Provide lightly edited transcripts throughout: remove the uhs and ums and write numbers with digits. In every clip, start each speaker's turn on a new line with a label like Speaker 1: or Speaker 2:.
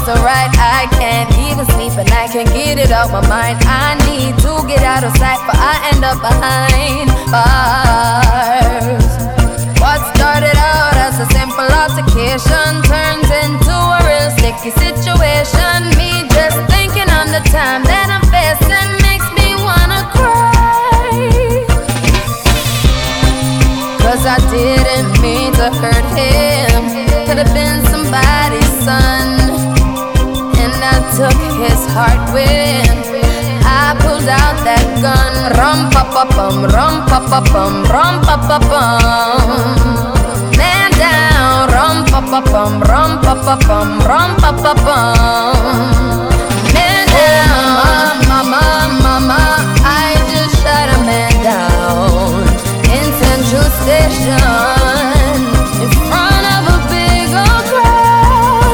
Speaker 1: to write. I can't even sleep and I can't get it out my mind. I need to get out of sight, but I end up behind bars. What started out as a simple altercation turns into a real sticky situation. Me just thinking on the time that I'm facing makes me wanna cry. 'Cause I didn't mean to hurt him. Could've been somebody's son, and I took his heart when I pulled out that gun. Rum pa pa bum, rum pa pa bum, rum pa pa bum. Man down, rum pa pa bum, rum pa pa bum, rum pa pa bum. Man down, mama, mama, I just shot a man down in Central Station in front of a big old crowd.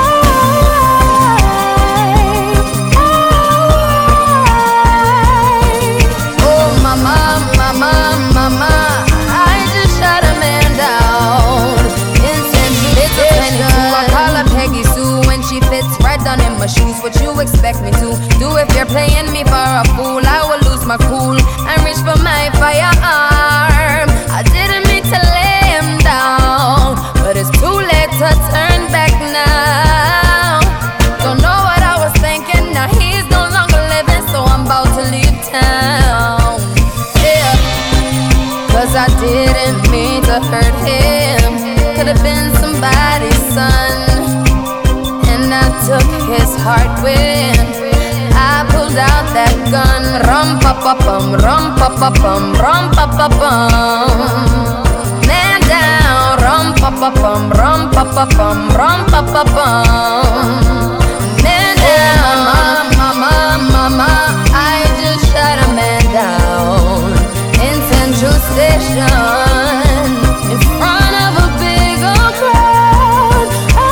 Speaker 1: Oh, mama, mama, mama, I just shot a man down in Central Station. I call her Peggy Sue when she fits right down in my shoes. What you expect me to do if you're playing me for a fool? I will lose my cool and reach for my firearm. I didn't mean to lay him down, but it's too late to turn back now. Don't know what I was thinking, now he's no longer living, so I'm about to leave town. Yeah, 'cause I didn't mean to hurt him. Could've been somebody's son, and I took his heart when I pulled out that gun. Rum pa pa bum, rum pa pa bum, rum pa pa bum. Man down, rum pa pa bum, rum pa pa bum, rum pa pa bum. Man down, mama, mama, I just shot a man down in Central Station in front of a big old crowd.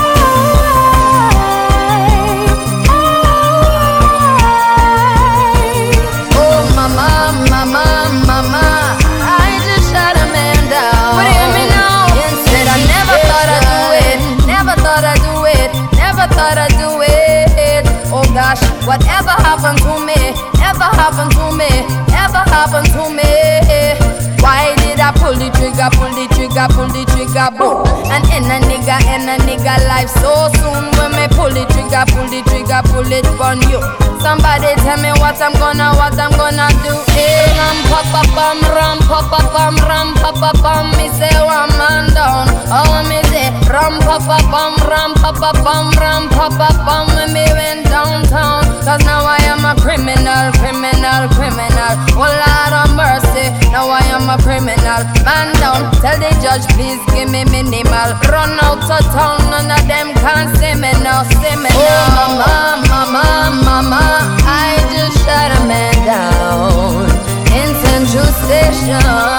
Speaker 1: Oh, mama, mama, mama, I just shot a man down. But hear me now, said I never thought I'd do it, never thought I'd do it, never thought I'd do it. Oh gosh, whatever happened to me, ever happened to me, ever happened to me? Why did I pull the trigger, pull the trigger, pull the trigger, boom? And in a nigga life so soon. When me pull the trigger, pull it on you. Somebody tell me what I'm gonna do. Hey, ram pa pa bum, ram pa pa bum, ram pa pa bum. Me say one man down, oh me say ram pa pa bum, ram pa pa bum, ram pa pa bum. When me went downtown, 'cause now I am a criminal, criminal, criminal. Oh Lord of mercy, now I am a criminal. Man down, tell the judge please give me minimal. Run out of town, none of them can see me now, see me now. Oh mama, mama, mama, I just shot a man down in Central Station.